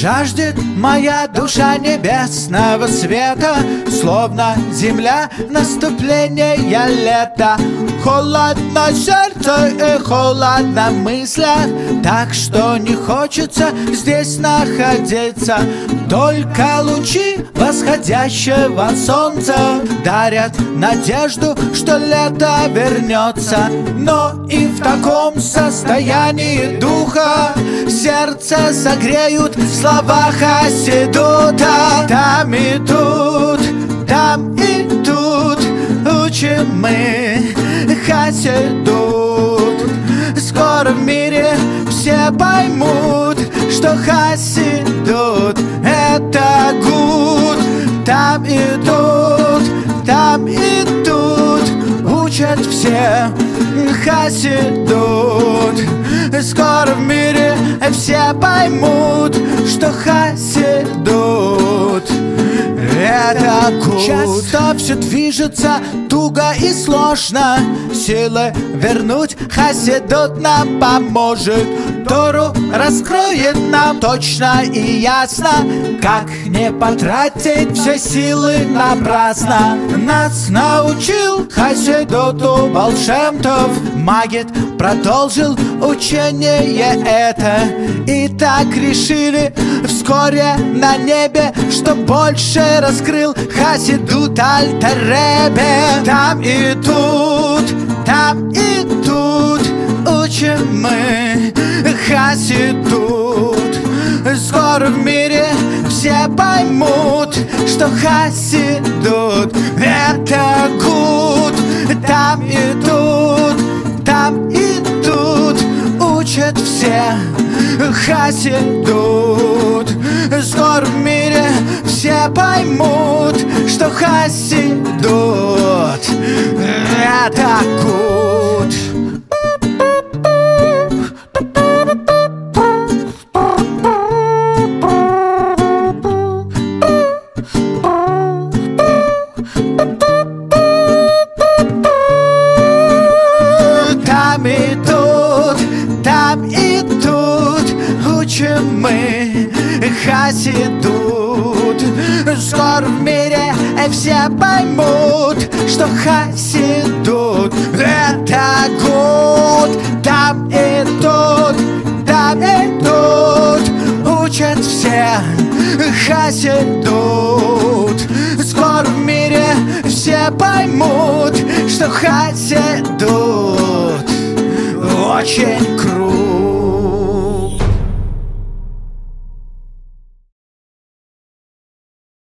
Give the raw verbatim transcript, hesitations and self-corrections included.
Жаждет моя душа небесного света, словно земля наступления лета. Холодно сердце и холодно в мыслях, так что не хочется здесь находиться. Только лучи восходящего солнца дарят надежду, что лето вернется. Но и в таком состоянии духа сердце согреют слова Хасидута. Там и тут, там и тут учим мы Хасидут. Скоро в мире все поймут, что Хасидут — это гуд. Там и тут, там и тут учат все Хасидут. Скоро в мире все поймут, что Хасидут — это гуд. Часто все движется туго и сложно, силы вернуть Хасидут нам поможет. Тору раскроет нам точно и ясно, как не потратить все силы напрасно. Нас научил Хасидуту Баал Шем Тов, Магид продолжил учение это. И так решили вскоре на небе, что больше раскрыл Хасидут Альтер Ребе. Там и тут, там и тут учим мы Хасидут. Скоро в мире все поймут, что Хасидут — это гуд. Там и тут, там и тут учат все Хасидут. Скоро в мире все поймут, что Хасидут — это гуд. Там и тут, там и тут учим мы Хасидут. Скоро в мире все поймут, что Хасидут — это гуд. Там и тут, там и тут учат все Хасидут. Скоро в мире все поймут, что Хасидут очень круто.